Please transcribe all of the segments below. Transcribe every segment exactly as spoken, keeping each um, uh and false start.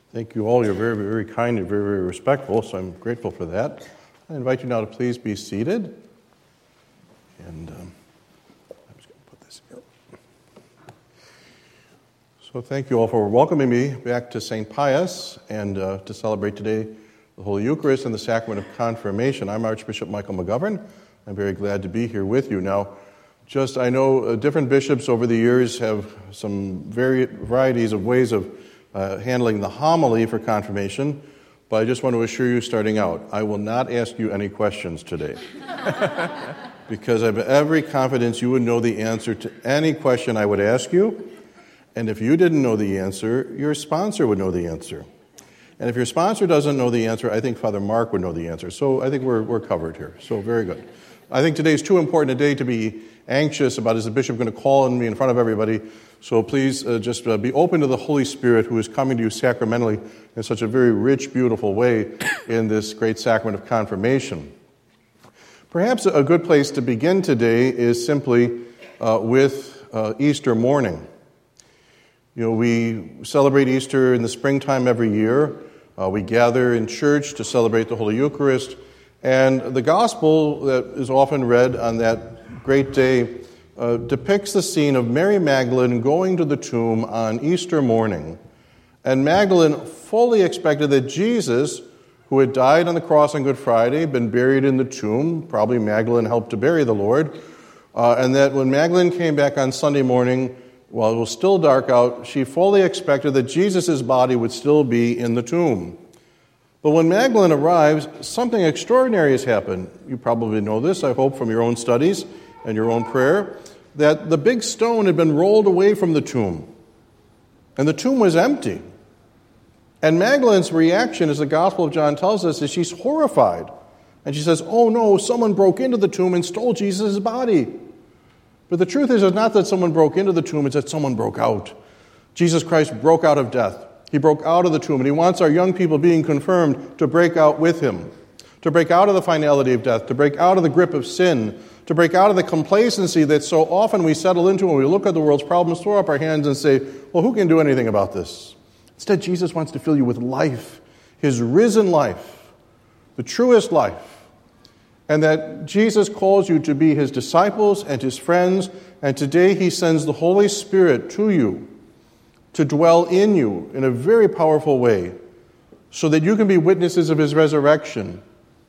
Thank you all. You're very, very kind and very, very respectful, so I'm grateful for that. I invite you now to please be seated. And um, I'm just going to put this here. So thank you all for welcoming me back to Saint Pius and uh, to celebrate today the Holy Eucharist and the Sacrament of Confirmation. I'm Archbishop Michael McGovern. I'm very glad to be here with you. Now, just I know uh, different bishops over the years have some vari- varieties of ways of uh, handling the homily for confirmation, but I just want to assure you starting out, I will not ask you any questions today. Because I have every confidence you would know the answer to any question I would ask you, and if you didn't know the answer, your sponsor would know the answer. And if your sponsor doesn't know the answer, I think Father Mark would know the answer. So I think we're we're covered here. So very good. I think today is too important a day to be anxious about, is the bishop going to call on me in front of everybody? So please uh, just uh, be open to the Holy Spirit who is coming to you sacramentally in such a very rich, beautiful way in this great sacrament of confirmation. Perhaps a good place to begin today is simply uh, with uh, Easter morning. You know, we celebrate Easter in the springtime every year. Uh, we gather in church to celebrate the Holy Eucharist. And the gospel that is often read on that great day uh, depicts the scene of Mary Magdalene going to the tomb on Easter morning. And Magdalene fully expected that Jesus, who had died on the cross on Good Friday, been buried in the tomb, probably Magdalene helped to bury the Lord, uh, and that when Magdalene came back on Sunday morning, while it was still dark out, she fully expected that Jesus' body would still be in the tomb. But when Magdalene arrives, something extraordinary has happened. You probably know this, I hope, from your own studies and your own prayer, that the big stone had been rolled away from the tomb, and the tomb was empty. And Magdalene's reaction, as the Gospel of John tells us, is she's horrified. And she says, oh no, someone broke into the tomb and stole Jesus' body. But the truth is, it's not that someone broke into the tomb, it's that someone broke out. Jesus Christ broke out of death. He broke out of the tomb, and he wants our young people being confirmed to break out with him, to break out of the finality of death, to break out of the grip of sin, to break out of the complacency that so often we settle into when we look at the world's problems, throw up our hands and say, well, who can do anything about this? Instead, Jesus wants to fill you with life, his risen life, the truest life, and that Jesus calls you to be his disciples and his friends, and today he sends the Holy Spirit to you to dwell in you in a very powerful way so that you can be witnesses of his resurrection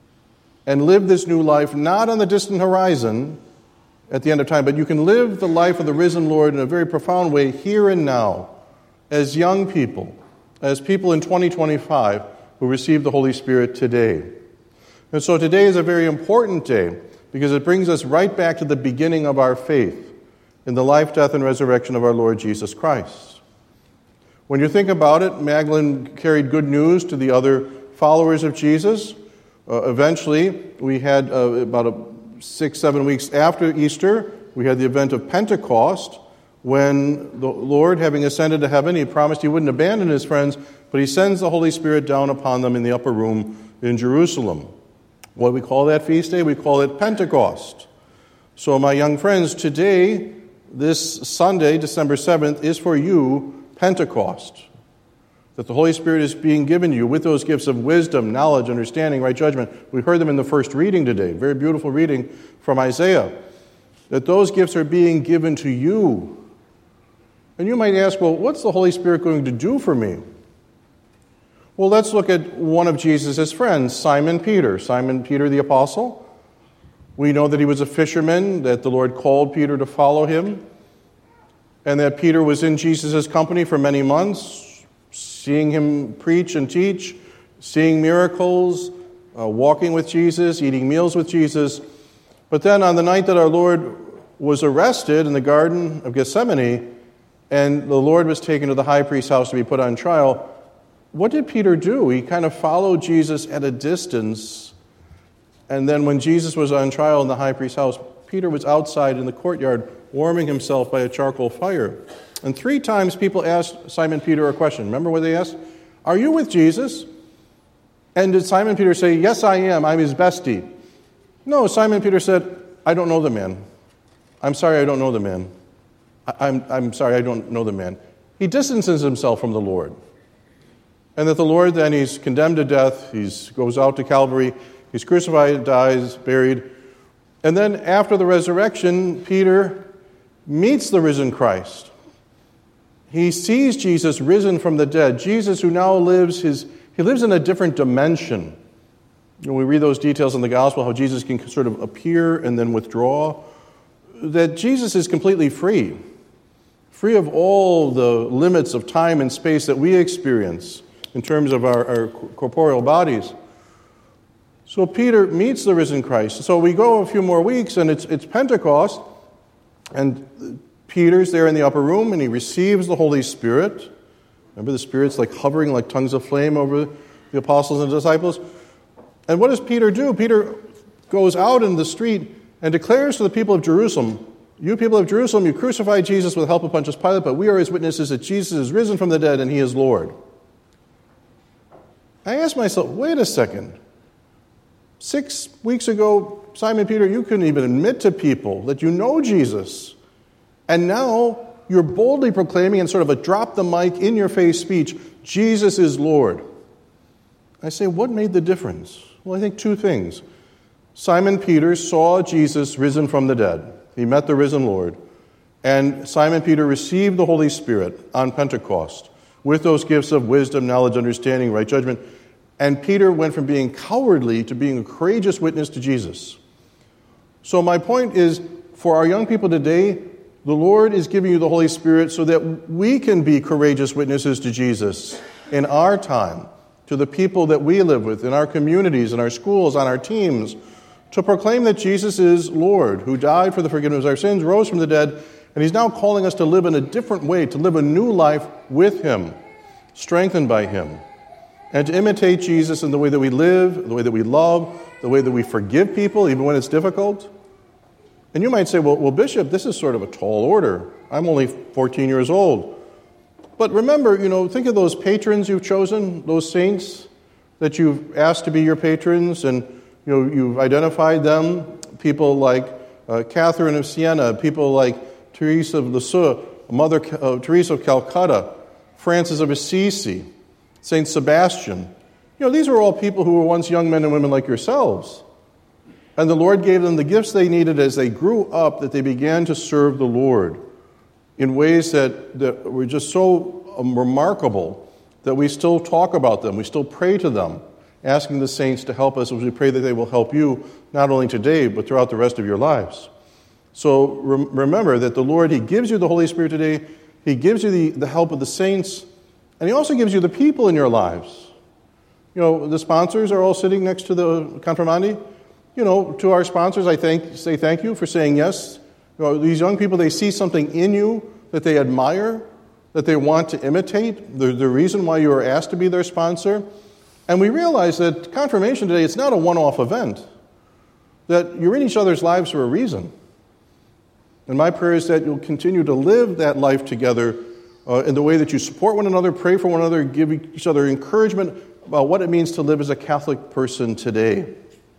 and live this new life not on the distant horizon at the end of time, but you can live the life of the risen Lord in a very profound way here and now as young people, as people in twenty twenty-five who receive the Holy Spirit today. And so today is a very important day because it brings us right back to the beginning of our faith in the life, death, and resurrection of our Lord Jesus Christ. When you think about it, Magdalene carried good news to the other followers of Jesus. Uh, eventually, we had uh, about a six, seven weeks after Easter, we had the event of Pentecost, when the Lord, having ascended to heaven, he promised he wouldn't abandon his friends, but he sends the Holy Spirit down upon them in the upper room in Jerusalem. What do we call that feast day? We call it Pentecost. So my young friends, today, this Sunday, December seventh, is for you Pentecost. That the Holy Spirit is being given you with those gifts of wisdom, knowledge, understanding, right judgment. We heard them in the first reading today, very beautiful reading from Isaiah. That those gifts are being given to you. And you might ask, well, what's the Holy Spirit going to do for me? Well, let's look at one of Jesus' friends, Simon Peter. Simon Peter the Apostle. We know that he was a fisherman, that the Lord called Peter to follow him, and that Peter was in Jesus' company for many months, seeing him preach and teach, seeing miracles, uh, walking with Jesus, eating meals with Jesus. But then on the night that our Lord was arrested in the Garden of Gethsemane, and the Lord was taken to the high priest's house to be put on trial, what did Peter do? He kind of followed Jesus at a distance, and then when Jesus was on trial in the high priest's house, Peter was outside in the courtyard warming himself by a charcoal fire. And three times people asked Simon Peter a question. Remember what they asked? Are you with Jesus? And did Simon Peter say, yes, I am, I'm his bestie? No, Simon Peter said, I don't know the man. I'm sorry, I don't know the man. I, I'm, I'm sorry, I don't know the man. He distances himself from the Lord. And that the Lord then, he's condemned to death, he goes out to Calvary, he's crucified, dies, buried. And then after the resurrection, Peter meets the risen Christ. He sees Jesus risen from the dead. Jesus who now lives, his, he lives in a different dimension. When we read those details in the gospel, how Jesus can sort of appear and then withdraw, that Jesus is completely free. Free of all the limits of time and space that we experience in terms of our, our corporeal bodies. So Peter meets the risen Christ. So we go a few more weeks, and it's, it's Pentecost, and Peter's there in the upper room, and he receives the Holy Spirit. Remember, the Spirit's like hovering like tongues of flame over the apostles and disciples. And what does Peter do? Peter goes out in the street and declares to the people of Jerusalem, "You people of Jerusalem, you crucified Jesus with the help of Pontius Pilate, but we are his witnesses that Jesus is risen from the dead and he is Lord." I asked myself, wait a second. Six weeks ago, Simon Peter, you couldn't even admit to people that you know Jesus. And now you're boldly proclaiming in sort of a drop-the-mic, in-your-face speech, Jesus is Lord. I say, what made the difference? Well, I think two things. Simon Peter saw Jesus risen from the dead. He met the risen Lord. And Simon Peter received the Holy Spirit on Pentecost with those gifts of wisdom, knowledge, understanding, right judgment. And Peter went from being cowardly to being a courageous witness to Jesus. So my point is, for our young people today, the Lord is giving you the Holy Spirit so that we can be courageous witnesses to Jesus in our time, to the people that we live with, in our communities, in our schools, on our teams, to proclaim that Jesus is Lord, who died for the forgiveness of our sins, rose from the dead, and he's now calling us to live in a different way, to live a new life with him, strengthened by him, and to imitate Jesus in the way that we live, the way that we love, the way that we forgive people, even when it's difficult. And you might say, well, well, Bishop, this is sort of a tall order. I'm only fourteen years old. But remember, you know, think of those patrons you've chosen, those saints that you've asked to be your patrons, and you know, you've identified them, people like uh, Catherine of Siena, people like Teresa of Lisieux, Mother uh, Teresa of Calcutta, Francis of Assisi, Saint Sebastian. You know, these are all people who were once young men and women like yourselves. And the Lord gave them the gifts they needed as they grew up, that they began to serve the Lord in ways that, that were just so um, remarkable that we still talk about them. We still pray to them, asking the saints to help us as we pray that they will help you not only today, but throughout the rest of your lives. So rem- remember that the Lord, he gives you the Holy Spirit today. He gives you the, the help of the saints, and he also gives you the people in your lives. You know, the sponsors are all sitting next to the confirmandi. You know, to our sponsors, I thank, say thank you for saying yes. You know, these young people, they see something in you that they admire, that they want to imitate, the, the reason why you are asked to be their sponsor. And we realize that confirmation today, it's not a one-off event, that you're in each other's lives for a reason. And my prayer is that you'll continue to live that life together uh, in the way that you support one another, pray for one another, give each other encouragement about what it means to live as a Catholic person today.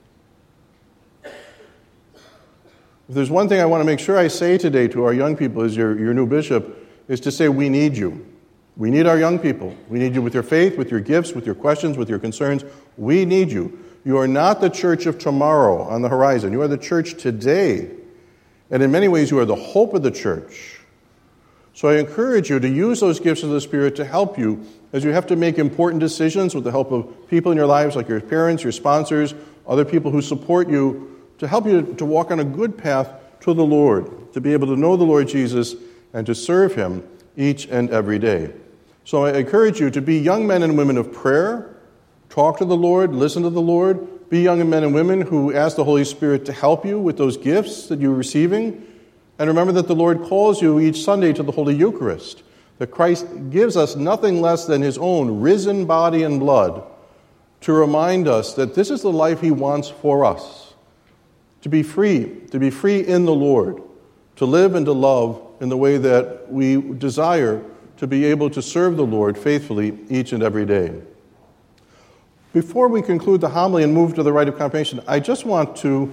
If there's one thing I want to make sure I say today to our young people as your, your new bishop, is to say we need you. We need our young people. We need you with your faith, with your gifts, with your questions, with your concerns. We need you. You are not the church of tomorrow on the horizon. You are the church today. And in many ways, you are the hope of the church. So I encourage you to use those gifts of the Spirit to help you as you have to make important decisions with the help of people in your lives, like your parents, your sponsors, other people who support you, to help you to walk on a good path to the Lord, to be able to know the Lord Jesus and to serve him each and every day. So I encourage you to be young men and women of prayer, talk to the Lord, listen to the Lord, be young men and women who ask the Holy Spirit to help you with those gifts that you're receiving. And remember that the Lord calls you each Sunday to the Holy Eucharist, that Christ gives us nothing less than his own risen body and blood to remind us that this is the life he wants for us. To be free, to be free in the Lord, to live and to love in the way that we desire to be able to serve the Lord faithfully each and every day. Before we conclude the homily and move to the rite of confirmation, I just want to,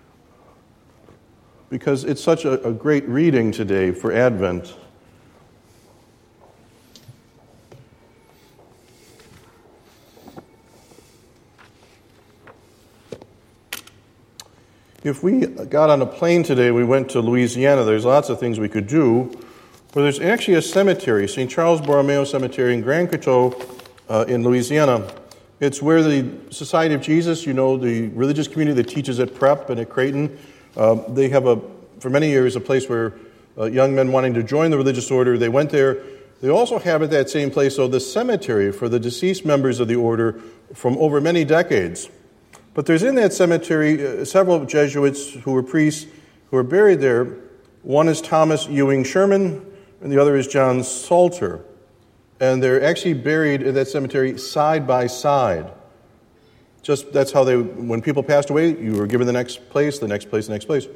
because it's such a, a great reading today for Advent, If we got on a plane today, we went to Louisiana, there's lots of things we could do, but there's actually a cemetery, Saint Charles Borromeo Cemetery in Grand Coteau uh, in Louisiana. It's where the Society of Jesus, you know, the religious community that teaches at Prep and at Creighton, uh, they have, a for many years, a place where uh, young men wanting to join the religious order, they went there. They also have at that same place, though, the cemetery for the deceased members of the order from over many decades. But there's in that cemetery uh, several Jesuits who were priests who are buried there. One is Thomas Ewing Sherman, and the other is John Salter. And they're actually buried in that cemetery side by side. Just that's how they, when people passed away, you were given the next place, the next place, the next place.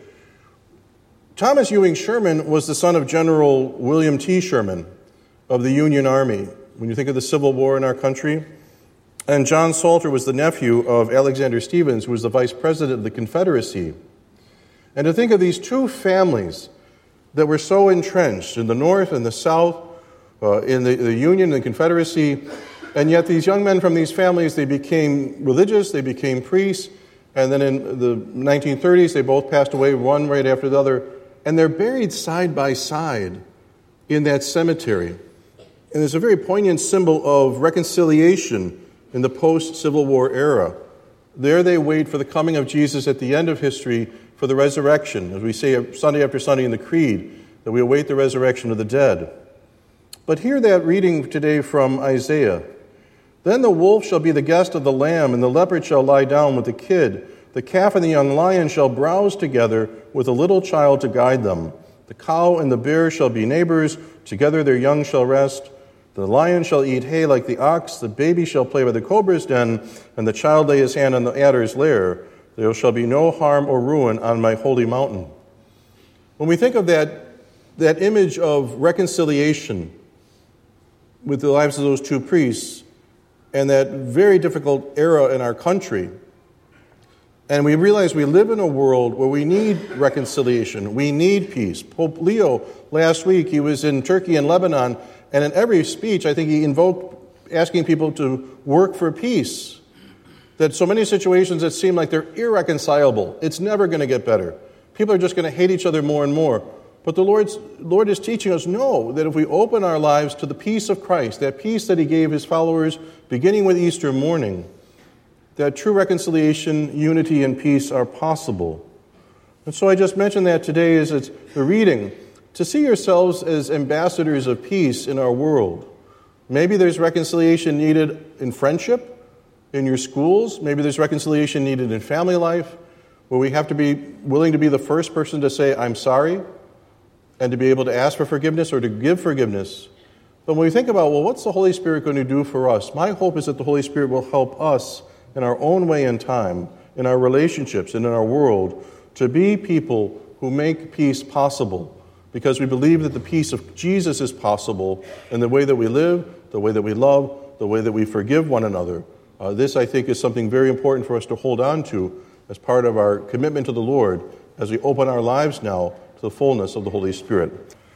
Thomas Ewing Sherman was the son of General William T. Sherman of the Union Army. When you think of the Civil War in our country, and John Salter was the nephew of Alexander Stephens, who was the vice president of the Confederacy. And to think of these two families that were so entrenched in the North and the South, uh, in the, the Union and the Confederacy, and yet these young men from these families, they became religious, they became priests, and then in the nineteen thirties, they both passed away, one right after the other, and they're buried side by side in that cemetery. And there's a very poignant symbol of reconciliation in the post-Civil War era. There they wait for the coming of Jesus at the end of history for the resurrection, as we say Sunday after Sunday in the Creed, that we await the resurrection of the dead. But hear that reading today from Isaiah. Then the wolf shall be the guest of the lamb, and the leopard shall lie down with the kid. The calf and the young lion shall browse together with a little child to guide them. The cow and the bear shall be neighbors, together their young shall rest. The lion shall eat hay like the ox, the baby shall play by the cobra's den, and the child lay his hand on the adder's lair. There shall be no harm or ruin on my holy mountain. When we think of that, that image of reconciliation with the lives of those two priests, and that very difficult era in our country, and we realize we live in a world where we need reconciliation, we need peace. Pope Leo, last week, he was in Turkey and Lebanon, and in every speech, I think he invoked asking people to work for peace. That so many situations that seem like they're irreconcilable, it's never going to get better. People are just going to hate each other more and more. But the Lord's, Lord is teaching us, no, that if we open our lives to the peace of Christ, that peace that he gave his followers beginning with Easter morning, that true reconciliation, unity, and peace are possible. And so I just mentioned that today as it's the reading, to see yourselves as ambassadors of peace in our world. Maybe there's reconciliation needed in friendship, in your schools. Maybe there's reconciliation needed in family life, where we have to be willing to be the first person to say, I'm sorry, and to be able to ask for forgiveness or to give forgiveness. But when we think about, well, what's the Holy Spirit going to do for us? My hope is that the Holy Spirit will help us in our own way and time, in our relationships and in our world, to be people who make peace possible. Because we believe that the peace of Jesus is possible in the way that we live, the way that we love, the way that we forgive one another. Uh, this, I think, is something very important for us to hold on to as part of our commitment to the Lord as we open our lives now to the fullness of the Holy Spirit.